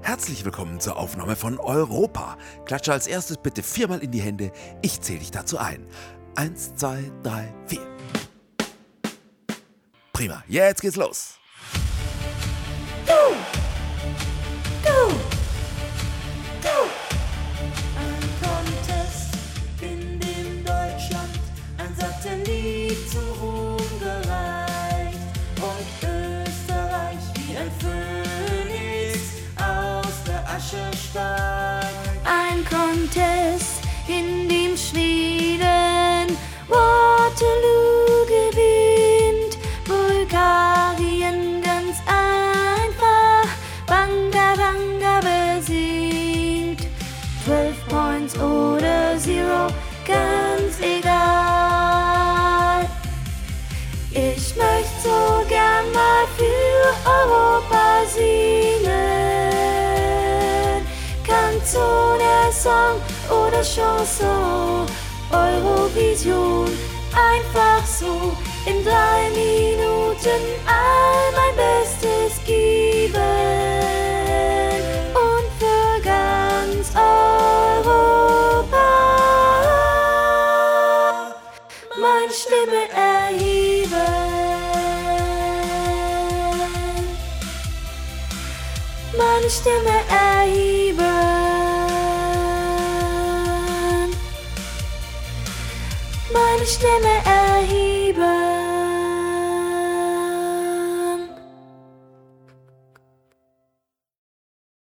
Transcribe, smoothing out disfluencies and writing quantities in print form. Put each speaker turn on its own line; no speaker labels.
Herzlich willkommen zur Aufnahme von Europa. Klatsche als erstes bitte 4-mal in die Hände. Ich zähle dich dazu ein. 1, 2, 3, 4. Prima, jetzt geht's los.
Go! Go! Go! Ein Contest, in dem Deutschland ein Satellit zum Ruhm gereicht und Österreich wie ein Phönix aus der Asche steigt. Ein Contest, in dem Schweden Waterloo gewinnt, Bulgarien ganz einfach Banga Banga besiegt. 12 Points oder 0, ganz egal. Ich möchte so gern mal für Europa singen. Canzone, Song oder Chanson, Eurovision, einfach so in 3 Minuten all mein Bestes geben und für ganz Europa meine Stimme erheben. Meine Stimme erheben. Meine Stimme erheben.